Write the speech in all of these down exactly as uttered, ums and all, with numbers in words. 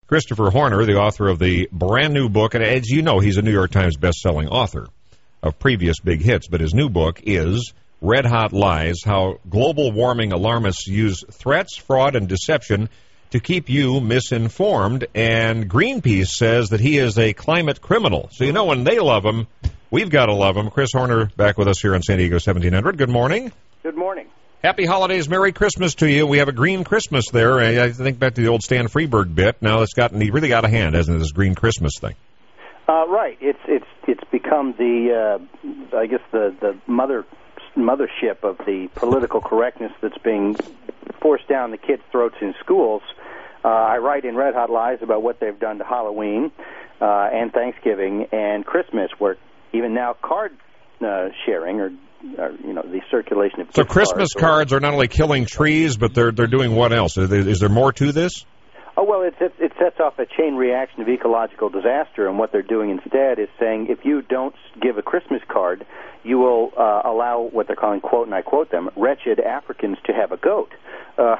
Christopher Horner, the author of the brand new book, and as you know, he's a New York Times best-selling author of previous big hits, but his new book is Red Hot Lies, How Global Warming Alarmists Use Threats, Fraud, and Deception to Keep You Misinformed. And Greenpeace says that he is a climate criminal. So you know when they love him, we've got to love him. Chris Horner back with us here on San Diego seventeen hundred. Good morning. Good morning. Happy holidays, Merry Christmas to you. We have a green Christmas there. I think back to the old Stan Freberg bit. Now it's gotten really got a hand, hasn't it, this green Christmas thing? Uh, right. It's it's it's become the uh, I guess the the mother mothership of the political correctness that's being forced down the kids' throats in schools. Uh, I write in Red Hot Lies about what they've done to Halloween uh, and Thanksgiving and Christmas, where even now card uh, sharing or Or, you know, the circulation of so Christmas cards, cards or, are not only killing trees, but they're they're doing what else? Is there, is there more to this? Oh well, it, it it sets off a chain reaction of ecological disaster, and what they're doing instead is saying if you don't give a Christmas card, you will uh, allow what they're calling, quote, and I quote them, wretched Africans to have a goat. Uh,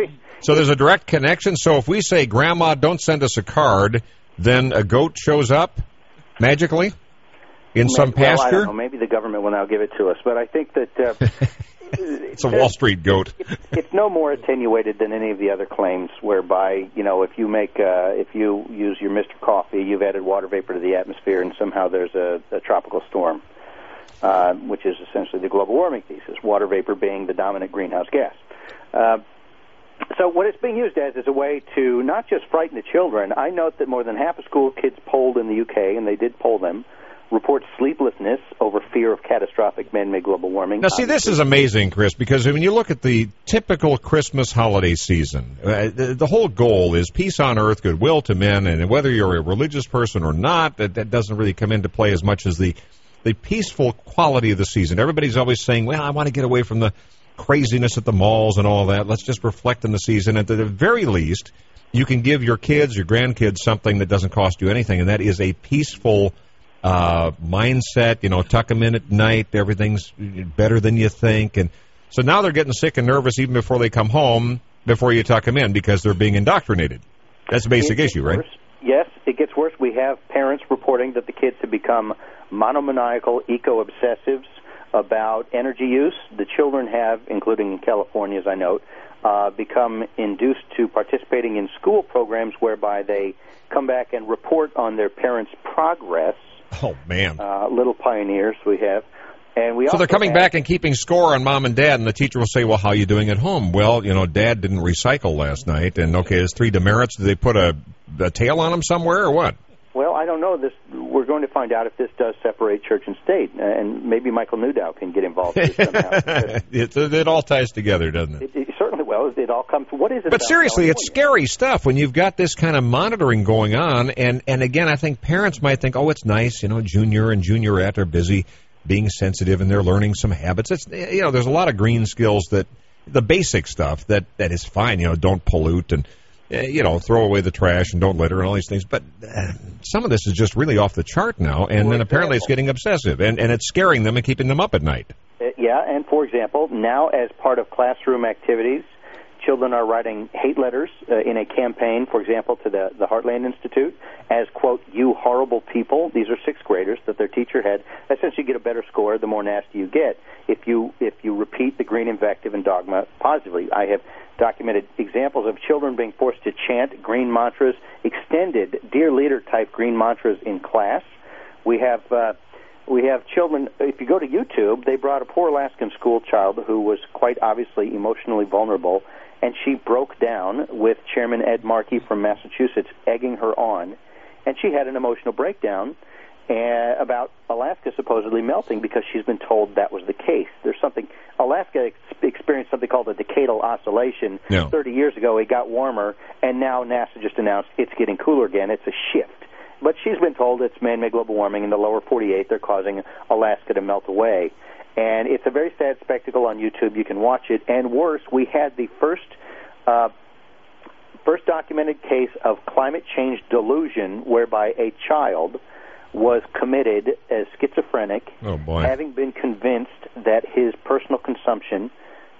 so there's a direct connection. So if we say, Grandma, don't send us a card, then a goat shows up magically? In maybe, some pasture? Well, I don't know. Maybe the government will now give it to us. But I think that... Uh, it's a Wall Street goat. it's, it's no more attenuated than any of the other claims whereby, you know, if you make, uh, if you use your Mister Coffee, you've added water vapor to the atmosphere, and somehow there's a, a tropical storm, uh, which is essentially the global warming thesis, water vapor being the dominant greenhouse gas. Uh, so what it's being used as is a way to not just frighten the children. I note that more than half of school kids polled in the U K, and they did poll them, report sleeplessness over fear of catastrophic man-made global warming. Now, see, this is amazing, Chris, because when you look at the typical Christmas holiday season, uh, the, the whole goal is peace on earth, goodwill to men, and whether you're a religious person or not, that, that doesn't really come into play as much as the, the peaceful quality of the season. Everybody's always saying, well, I want to get away from the craziness at the malls and all that. Let's just reflect on the season. At the very least, you can give your kids, your grandkids, something that doesn't cost you anything, and that is a peaceful Uh, mindset, you know, tuck them in at night, everything's better than you think. And so now they're getting sick and nervous even before they come home, before you tuck them in, because they're being indoctrinated. That's a basic issue, right? Worse. Yes, it gets worse. We have parents reporting that the kids have become monomaniacal, eco-obsessives about energy use. The children have, including in California, as I note, uh, become induced to participating in school programs whereby they come back and report on their parents' progress. Oh, man. Uh, little pioneers we have. And we so they're coming have, back and keeping score on mom and dad, and the teacher will say, well, how are you doing at home? Well, you know, dad didn't recycle last night, and, okay, there's three demerits. Did they put a, a tail on him somewhere or what? Well, I don't know. This we're going to find out if this does separate church and state, and maybe Michael Newdow can get involved in this somehow. it, it all ties together, doesn't it? It, it certainly will. It all comes. What is it? But seriously, California? It's scary stuff when you've got this kind of monitoring going on, and and again, I think parents might think, oh, it's nice, you know, junior and juniorette are busy being sensitive and they're learning some habits. It's you know, there's a lot of green skills that the basic stuff that that is fine. You know, don't pollute and. You know, throw away the trash and don't litter and all these things. But uh, some of this is just really off the chart now, and then apparently it's getting obsessive, and, and it's scaring them and keeping them up at night. Uh, yeah, and for example, now as part of classroom activities, children are writing hate letters uh, in a campaign, for example, to the, the Heartland Institute as, quote, you horrible people. These are sixth graders that their teacher had. Essentially, you get a better score the more nasty you get if you if you repeat the green invective and dogma positively. I have documented examples of children being forced to chant green mantras, extended Dear Leader-type green mantras in class. We have... Uh, We have children, if you go to YouTube, they brought a poor Alaskan school child who was quite obviously emotionally vulnerable, and she broke down with Chairman Ed Markey from Massachusetts egging her on, and she had an emotional breakdown uh, about Alaska supposedly melting because she's been told that was the case. There's something, Alaska ex- experienced something called a decadal oscillation yeah. thirty years ago. It got warmer, and now NASA just announced it's getting cooler again. It's a shift. But she's been told it's man-made global warming in the lower forty-eight. They're causing Alaska to melt away. And it's a very sad spectacle on YouTube. You can watch it. And worse, we had the first uh, first documented case of climate change delusion whereby a child was committed as schizophrenic, oh boy. having been convinced that his personal consumption,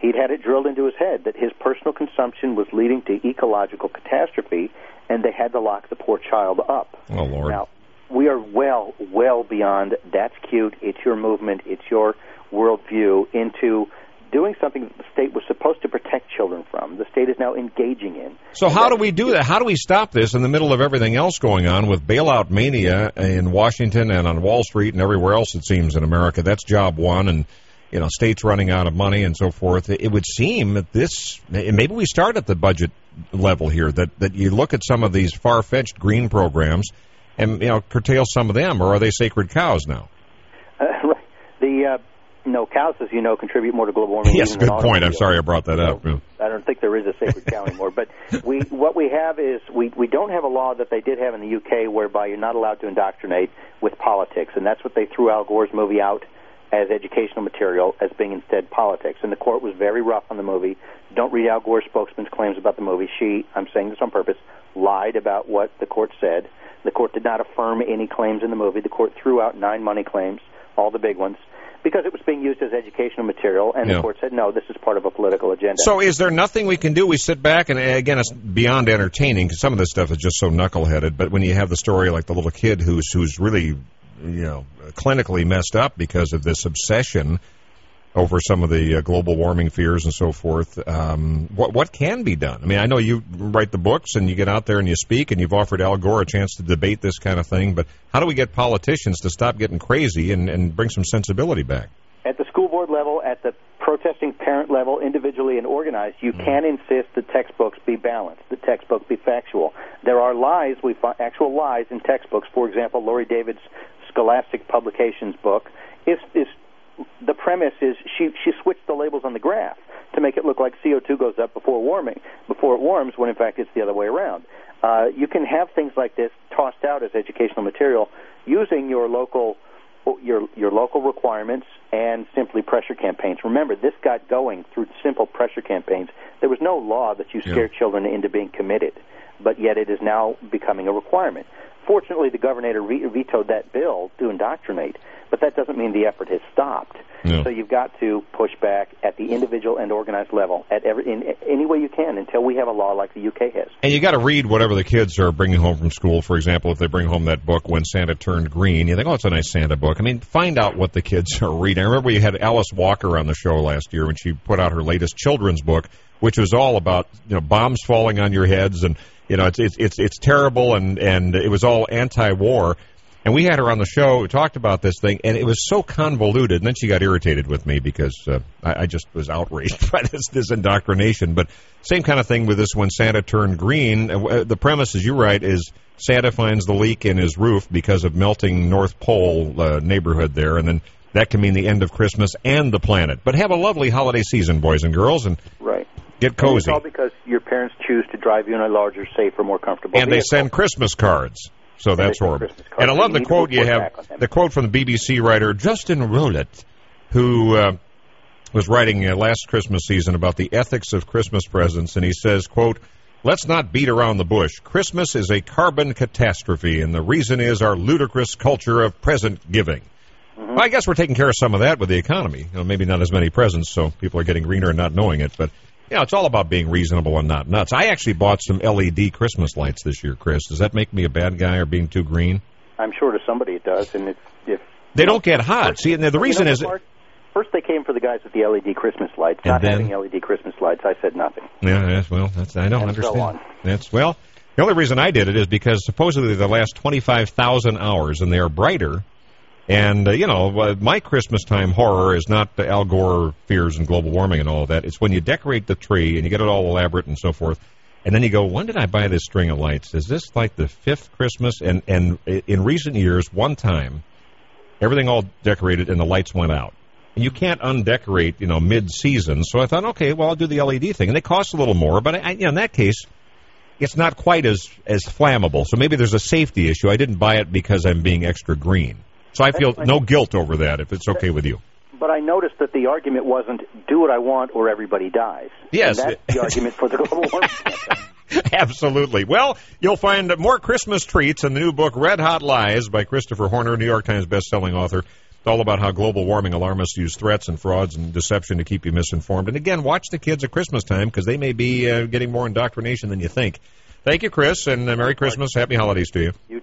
He'd had it drilled into his head that his personal consumption was leading to ecological catastrophe, and they had to lock the poor child up. Oh, Lord. Now, we are well, well beyond that's cute, it's your movement, it's your worldview, into doing something that the state was supposed to protect children from. The state is now engaging in. So how do we do that? How do we stop this in the middle of everything else going on with bailout mania in Washington and on Wall Street and everywhere else, it seems, in America? That's job one, and, you know, states running out of money and so forth. It would seem that this, maybe we start at the budget level here, that, that you look at some of these far-fetched green programs and, you know, curtail some of them, or are they sacred cows now? Uh, the... Uh, No, cows, as you know, contribute more to global warming. Yes, good point. I'm sorry I brought that up. So, I don't think there is a sacred cow anymore. But we, what we have is we, we don't have a law that they did have in the U K whereby you're not allowed to indoctrinate with politics, and that's what they threw Al Gore's movie out as educational material as being instead politics. And the court was very rough on the movie. Don't read Al Gore's spokesman's claims about the movie. She, I'm saying this on purpose, lied about what the court said. The court did not affirm any claims in the movie. The court threw out nine money claims, all the big ones, because it was being used as educational material, and yeah. the court said, no, this is part of a political agenda. So is there nothing we can do? We sit back, and again, it's beyond entertaining, because some of this stuff is just so knuckleheaded, but when you have the story like the little kid who's who's really, you know, clinically messed up because of this obsession over some of the uh, global warming fears and so forth, um, what what can be done? I mean, I know you write the books, and you get out there and you speak, and you've offered Al Gore a chance to debate this kind of thing, but how do we get politicians to stop getting crazy and, and bring some sensibility back? At the school board level, at the protesting parent level, individually and organized, you mm. can insist that textbooks be balanced, the textbook be factual. There are lies, we find actual lies in textbooks. For example, Lori David's Scholastic Publications book is is the premise is she she switched the labels on the graph to make it look like C O two goes up before warming, before it warms, when in fact it's the other way around. Uh, you can have things like this tossed out as educational material using your local your your local requirements and simply pressure campaigns. Remember, this got going through simple pressure campaigns. There was no law that you scare yeah. children into being committed, but yet it is now becoming a requirement. Fortunately, the governor re- vetoed that bill to indoctrinate, but that doesn't mean the effort has stopped. No. So you've got to push back at the individual and organized level at every, in any way you can until we have a law like the U K has. And you got to read whatever the kids are bringing home from school. For example, if they bring home that book, When Santa Turned Green, you think, oh, it's a nice Santa book. I mean, find out what the kids are reading. I remember we had Alice Walker on the show last year when she put out her latest children's book, which was all about, you know, bombs falling on your heads, and you know, it's it's it's, it's terrible, and and it was all anti-war. And we had her on the show, talked about this thing, and it was so convoluted. And then she got irritated with me because uh, I, I just was outraged by this, this indoctrination. But same kind of thing with this When Santa Turned Green. Uh, the premise, as you write, is Santa finds the leak in his roof because of melting North Pole uh, neighborhood there, and then that can mean the end of Christmas and the planet. But have a lovely holiday season, boys and girls, and right. get cozy. And it's all because your parents choose to drive you in a larger, safer, more comfortable And vehicle. they send Christmas cards. So that's horrible. And I love the quote you have, the quote from the B B C writer Justin Rowlett, who uh, was writing uh, last Christmas season about the ethics of Christmas presents, and he says, quote, "Let's not beat around the bush. Christmas is a carbon catastrophe, and the reason is our ludicrous culture of present giving." Mm-hmm. Well, I guess we're taking care of some of that with the economy. You know, maybe not as many presents, so people are getting greener and not knowing it, but you know, it's all about being reasonable and not nuts. I actually bought some L E D Christmas lights this year, Chris. Does that make me a bad guy or being too green? I'm sure to somebody it does, and it's, if they don't get hot. See, and the reason you know, is Mark, first they came for the guys with the L E D Christmas lights. Not then, having L E D Christmas lights, I said nothing. Yeah, yes, well, that's, I don't and understand. So on. That's well. The only reason I did it is because supposedly they last twenty-five thousand hours, and they are brighter. And, uh, you know, uh, my Christmas time horror is not the Al Gore fears and global warming and all of that. It's when you decorate the tree and you get it all elaborate and so forth, and then you go, when did I buy this string of lights? Is this like the fifth Christmas? And, and in recent years, one time, everything all decorated and the lights went out. And you can't undecorate, you know, mid-season. So I thought, okay, well, I'll do the L E D thing. And they cost a little more, but I, you know, in that case, it's not quite as, as flammable. So maybe there's a safety issue. I didn't buy it because I'm being extra green. So I feel no guilt over that, if it's okay with you. But I noticed that the argument wasn't, do what I want or everybody dies. Yes. And that's the argument for the global warming campaign. Absolutely. Well, you'll find more Christmas treats in the new book, Red Hot Lies, by Christopher Horner, New York Times bestselling author, It's all about how global warming alarmists use threats and frauds and deception to keep you misinformed. And again, watch the kids at Christmas time because they may be uh, getting more indoctrination than you think. Thank you, Chris, and uh, Merry Christmas. Happy holidays to you. You